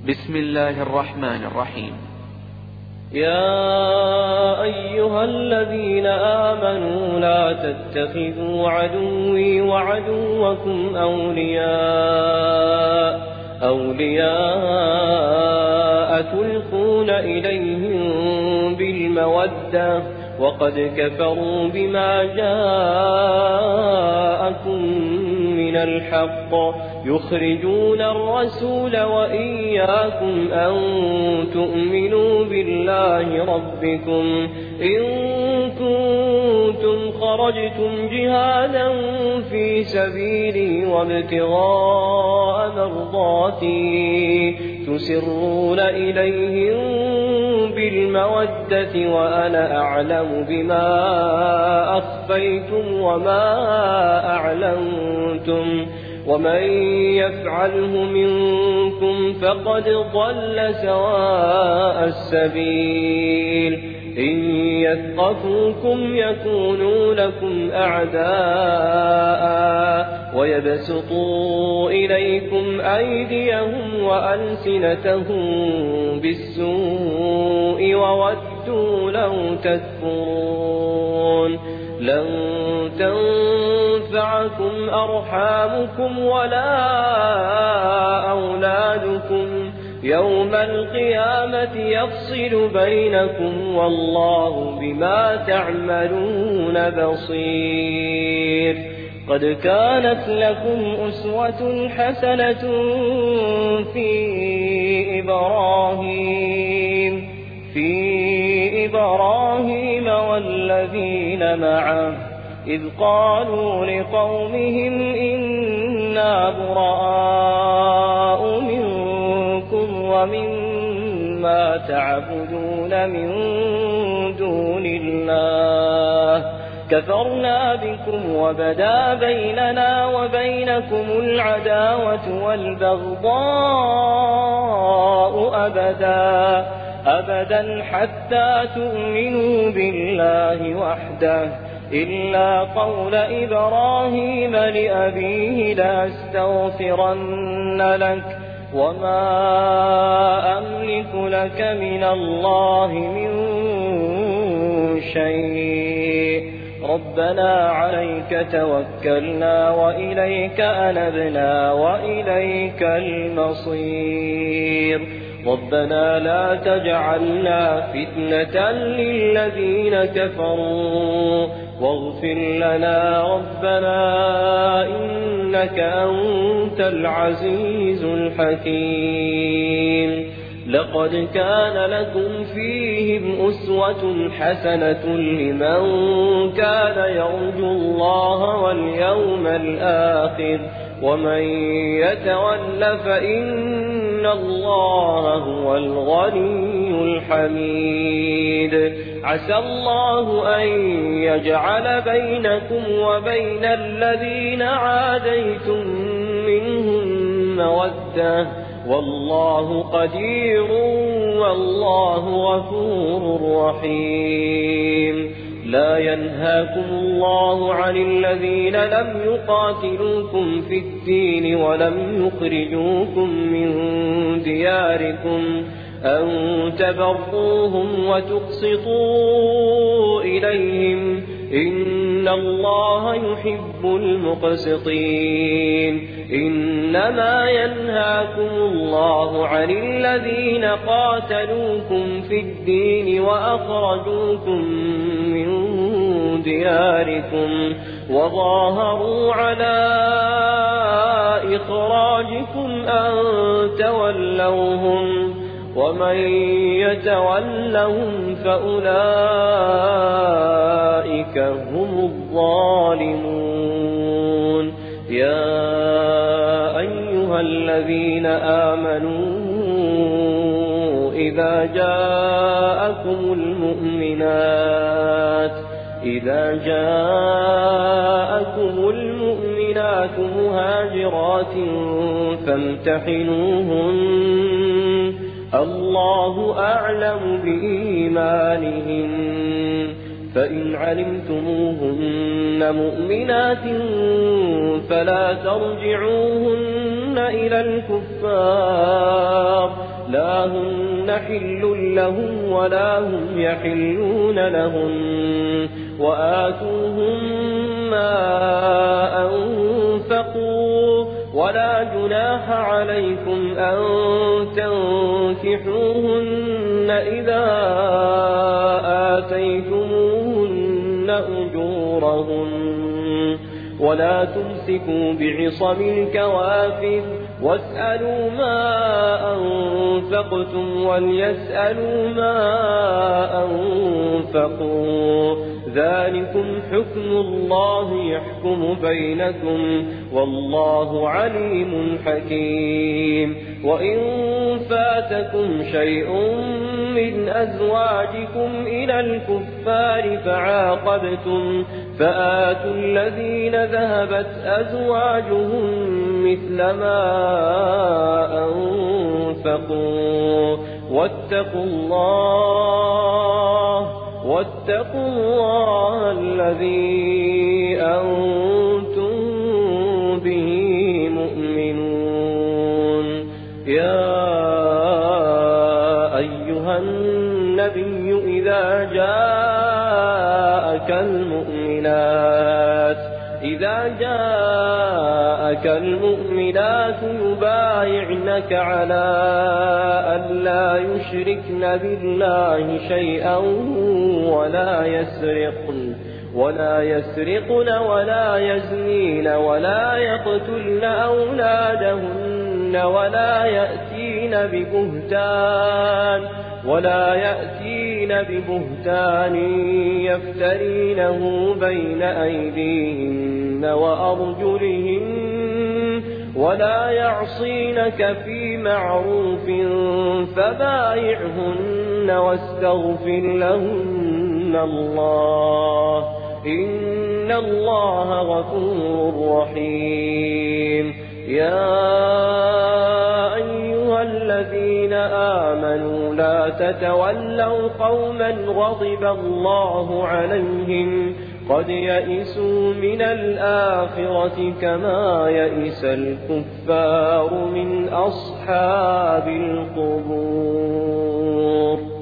بسم الله الرحمن الرحيم. يا أيها الذين آمنوا لا تتخذوا عدوي وعدوكم أولياء تلقون إليهم بالمودة وقد كفروا بما جاءكم من الحق يخرجون الرسول وإياكم أن تؤمنوا بالله ربكم إن كنتم خرجتم جهادا في سبيلي وابتغاء مرضاتي تسرون إليهم بالمودة وأنا أعلم بما أخفيتم وما أعلنتم ومن يفعله منكم فقد ضل سواء السبيل إن يثقفوكم يكونوا لكم أعداء ويبسطوا إليكم أيديهم وألسنتهم بالسوء وودوا لو تكفرون لن تنفعكم أرحامكم ولا أولادكم يوم القيامة يفصل بينكم والله بما تعملون بصير. قد كانت لكم أسوة حسنة في إبراهيم والذين معه إذ قالوا لقومهم إنا براء منكم ومما تعبدون من دون الله كفرنا بكم وبدا بيننا وبينكم العداوة والبغضاء أبدا حتى تؤمنوا بالله وحده إلا قول إبراهيم لأبيه لأستغفرن لك وما أملك لك من الله من شيء ربنا عليك توكلنا وإليك أنبنا وإليك المصير ربنا لا تجعلنا فتنة للذين كفروا واغفر لنا ربنا إنك أنت العزيز الحكيم. لقد كان لكم فيهم أسوة حسنة لمن كان يرجو الله واليوم الآخر ومن يتول فإن الله هو الغني الحميد. عسى الله أن يجعل بينكم وبين الذين عاديتم منهم مودة والله قدير والله غفور رحيم. لا ينهاكم الله عن الذين لم يقاتلوكم في الدين ولم يخرجوكم من دياركم أن تبروهم وتقسطوا إليهم إن الله يحب المقسطين. إنما ينهاكم الله عن الذين قاتلوكم في الدين وأخرجوكم من دياركم وظاهروا على إخراجكم أن تولوهم ومن يتولهم فأولئك هم الظالمون. يا أيها الذين آمنوا إذا جاءكم المؤمنات مهاجرات فامتحنوهن الله أعلم بإيمانهن فإن علمتموهن مؤمنات فلا ترجعوهن إلى الكفار حل لهم ولا هم يحلون لهم وآتوهم ما أنفقوا ولا جناح عليكم أن تنكحوهن إذا آتيتموهن أجورهن ولا تمسكوا بعصم الكوافر واسألوا ما أنفقتم وليسألوا ما أنفقوا ذلكم حكم الله يحكم بينكم والله عليم حكيم وإن فاتكم شيء من أزواجكم إلى الكفار فعاقبتم فآتوا الذين ذهبت أزواجهم مثل ما أنفقوا واتقوا الله الذي أنتم به مؤمنون يا أيها النبي إذا جاءك المؤمنات يبايعنك على أن لا يشركن بالله شيئا ولا يسرقن ولا يزنين ولا يقتلن أولادهن ولا يأتين ببهتان يفترينه بين أيديهن وأرجلهن ولا يعصينك في معروف فبايعهن واستغفر لهن الله إن الله غفور رحيم يا أيها الذين آمنوا لا تتولوا قوما غضب الله عليهم قد يئسوا من الآخرة كما يئس الكفار من أصحاب القبور